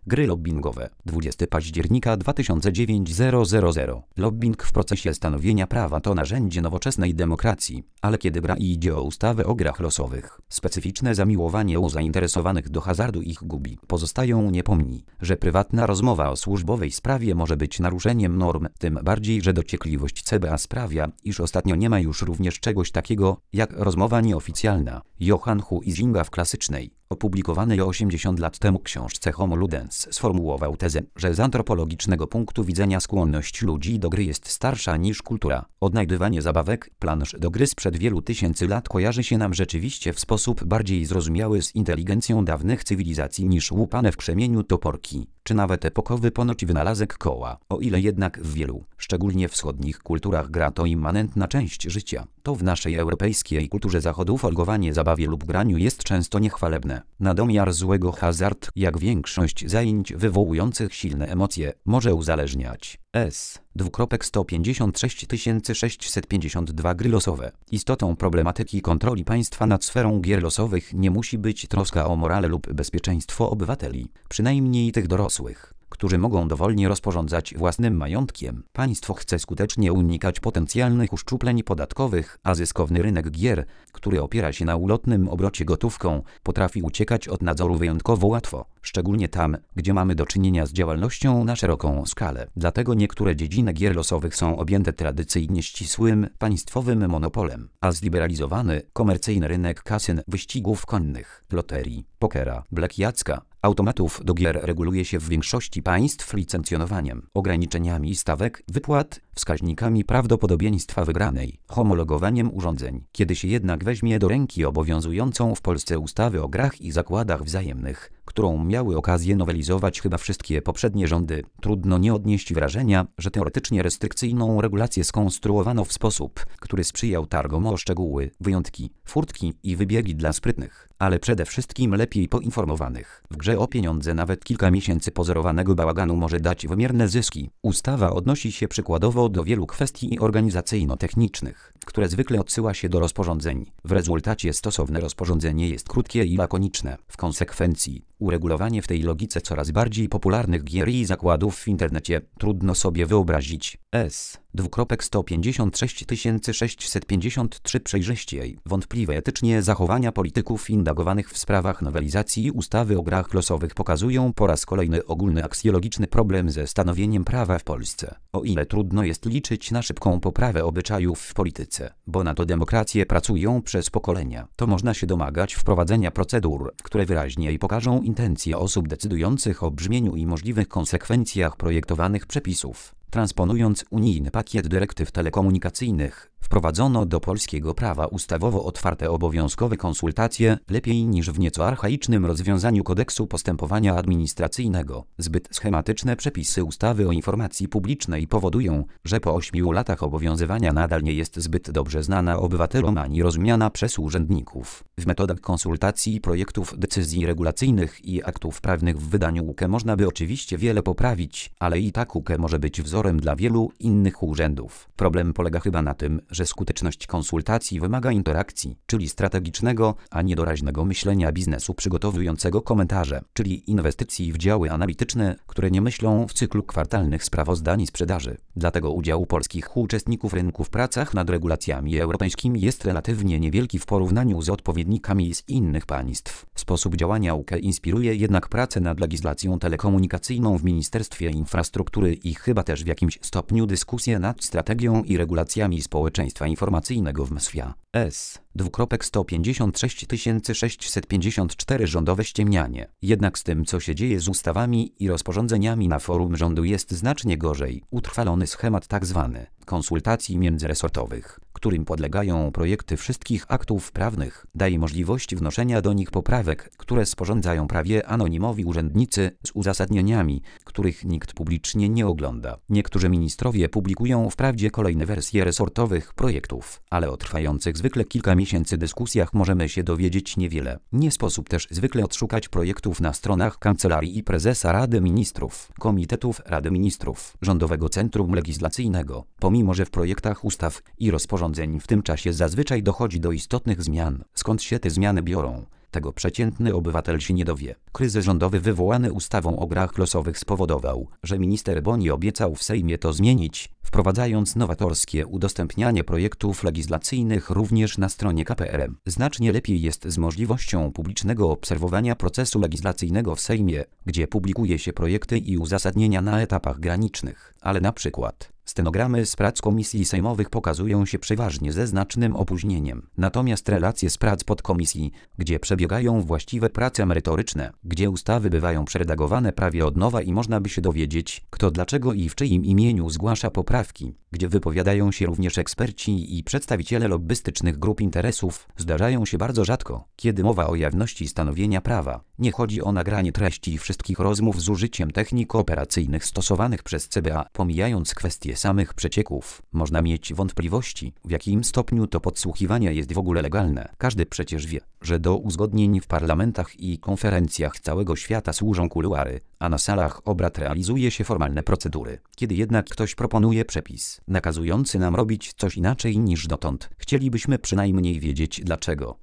Gry lobbingowe. 20 października 2009 000. Lobbing w procesie stanowienia prawa to narzędzie nowoczesnej demokracji, ale kiedy idzie o ustawę o grach losowych, specyficzne zamiłowanie u zainteresowanych do hazardu ich gubi. Pozostają niepomni, że prywatna rozmowa o służbowej sprawie może być naruszeniem norm, tym bardziej, że dociekliwość CBA sprawia, iż ostatnio nie ma już również czegoś takiego, jak rozmowa nieoficjalna. Johann Huizinga w klasycznej, opublikowanej 80 lat temu książce Homo Ludens sformułował tezę, że z antropologicznego punktu widzenia skłonność ludzi do gry jest starsza niż kultura. Odnajdywanie zabawek, plansz do gry sprzed wielu tysięcy lat kojarzy się nam rzeczywiście w sposób bardziej zrozumiały z inteligencją dawnych cywilizacji niż łupane w krzemieniu toporki, czy nawet epokowy ponoć wynalazek koła. O ile jednak w wielu, szczególnie wschodnich kulturach gra to immanentna część życia, to w naszej europejskiej kulturze zachodu folgowanie zabawie lub graniu jest często niechwalebne. Na domiar złego hazard, jak większość zajęć wywołujących silne emocje, może uzależniać. 156 652 gry losowe. Istotą problematyki kontroli państwa nad sferą gier losowych nie musi być troska o morale lub bezpieczeństwo obywateli, przynajmniej tych dorosłych, którzy mogą dowolnie rozporządzać własnym majątkiem. Państwo chce skutecznie unikać potencjalnych uszczupleń podatkowych, a zyskowny rynek gier, który opiera się na ulotnym obrocie gotówką, potrafi uciekać od nadzoru wyjątkowo łatwo, szczególnie tam, gdzie mamy do czynienia z działalnością na szeroką skalę. Dlatego niektóre dziedziny gier losowych są objęte tradycyjnie ścisłym, państwowym monopolem, a zliberalizowany, komercyjny rynek kasyn, wyścigów konnych, loterii, pokera, blackjacka, automatów do gier reguluje się w większości państw licencjonowaniem, ograniczeniami stawek, wypłat, wskaźnikami prawdopodobieństwa wygranej, homologowaniem urządzeń. Kiedy się jednak weźmie do ręki obowiązującą w Polsce ustawę o grach i zakładach wzajemnych, którą miały okazję nowelizować chyba wszystkie poprzednie rządy, trudno nie odnieść wrażenia, że teoretycznie restrykcyjną regulację skonstruowano w sposób, który sprzyjał targom o szczegóły, wyjątki, furtki i wybiegi dla sprytnych, ale przede wszystkim lepiej poinformowanych. W grze o pieniądze nawet kilka miesięcy pozorowanego bałaganu może dać wymierne zyski. Ustawa odnosi się przykładowo do wielu kwestii organizacyjno-technicznych, które zwykle odsyła się do rozporządzeń. W rezultacie stosowne rozporządzenie jest krótkie i lakoniczne. W konsekwencji uregulowanie w tej logice coraz bardziej popularnych gier i zakładów w internecie trudno sobie wyobrazić. 156 653 przejrzyściej. Wątpliwe etycznie zachowania polityków indagowanych w sprawach nowelizacji ustawy o grach losowych pokazują po raz kolejny ogólny aksjologiczny problem ze stanowieniem prawa w Polsce. O ile trudno jest liczyć na szybką poprawę obyczajów w polityce, bo na to demokracje pracują przez pokolenia, to można się domagać wprowadzenia procedur, które wyraźniej pokażą intencje osób decydujących o brzmieniu i możliwych konsekwencjach projektowanych przepisów. Transponując unijny pakiet dyrektyw telekomunikacyjnych, wprowadzono do polskiego prawa ustawowo otwarte obowiązkowe konsultacje, lepiej niż w nieco archaicznym rozwiązaniu kodeksu postępowania administracyjnego. Zbyt schematyczne przepisy ustawy o informacji publicznej powodują, że po 8 latach obowiązywania nadal nie jest zbyt dobrze znana obywatelom ani rozumiana przez urzędników. W metodach konsultacji projektów decyzji regulacyjnych i aktów prawnych w wydaniu UK można by oczywiście wiele poprawić, ale i tak UK może być wzorem dla wielu innych urzędów. Problem polega chyba na tym, że skuteczność konsultacji wymaga interakcji, czyli strategicznego, a nie doraźnego myślenia biznesu przygotowującego komentarze, czyli inwestycji w działy analityczne, które nie myślą w cyklu kwartalnych sprawozdań i sprzedaży. Dlatego udział polskich uczestników rynku w pracach nad regulacjami europejskimi jest relatywnie niewielki w porównaniu z odpowiednikami z innych państw. Sposób działania UK inspiruje jednak pracę nad legislacją telekomunikacyjną w Ministerstwie Infrastruktury i chyba też w jakimś stopniu dyskusję nad strategią i regulacjami społeczeństwa informacyjnego w MSWiA. 156 654 rządowe ściemnianie. Jednak z tym, co się dzieje z ustawami i rozporządzeniami na forum rządu, jest znacznie gorzej. Utrwalony schemat tzw. konsultacji międzyresortowych, którym podlegają projekty wszystkich aktów prawnych, daje możliwość wnoszenia do nich poprawek, które sporządzają prawie anonimowi urzędnicy z uzasadnieniami, których nikt publicznie nie ogląda. Niektórzy ministrowie publikują wprawdzie kolejne wersje resortowych projektów, ale o trwających zwykle kilka miesięcy dyskusjach możemy się dowiedzieć niewiele. Nie sposób też zwykle odszukać projektów na stronach Kancelarii Prezesa Rady Ministrów, Komitetów Rady Ministrów, Rządowego Centrum Legislacyjnego, pomimo że w projektach ustaw i rozporządzeń w tym czasie zazwyczaj dochodzi do istotnych zmian. Skąd się te zmiany biorą? Tego przeciętny obywatel się nie dowie. Kryzys rządowy wywołany ustawą o grach losowych spowodował, że minister Boni obiecał w Sejmie to zmienić, wprowadzając nowatorskie udostępnianie projektów legislacyjnych również na stronie KPRM. Znacznie lepiej jest z możliwością publicznego obserwowania procesu legislacyjnego w Sejmie, gdzie publikuje się projekty i uzasadnienia na etapach granicznych, ale na przykład stenogramy z prac komisji sejmowych pokazują się przeważnie ze znacznym opóźnieniem. Natomiast relacje z prac podkomisji, gdzie przebiegają właściwe prace merytoryczne, gdzie ustawy bywają przeredagowane prawie od nowa i można by się dowiedzieć, kto dlaczego i w czyim imieniu zgłasza poprawki, gdzie wypowiadają się również eksperci i przedstawiciele lobbystycznych grup interesów, zdarzają się bardzo rzadko, kiedy mowa o jawności stanowienia prawa. Nie chodzi o nagranie treści wszystkich rozmów z użyciem technik operacyjnych stosowanych przez CBA, pomijając kwestie samych przecieków. Można mieć wątpliwości, w jakim stopniu to podsłuchiwanie jest w ogóle legalne. Każdy przecież wie, że do uzgodnień w parlamentach i konferencjach całego świata służą kuluary, a na salach obrad realizuje się formalne procedury. Kiedy jednak ktoś proponuje przepis nakazujący nam robić coś inaczej niż dotąd, chcielibyśmy przynajmniej wiedzieć dlaczego.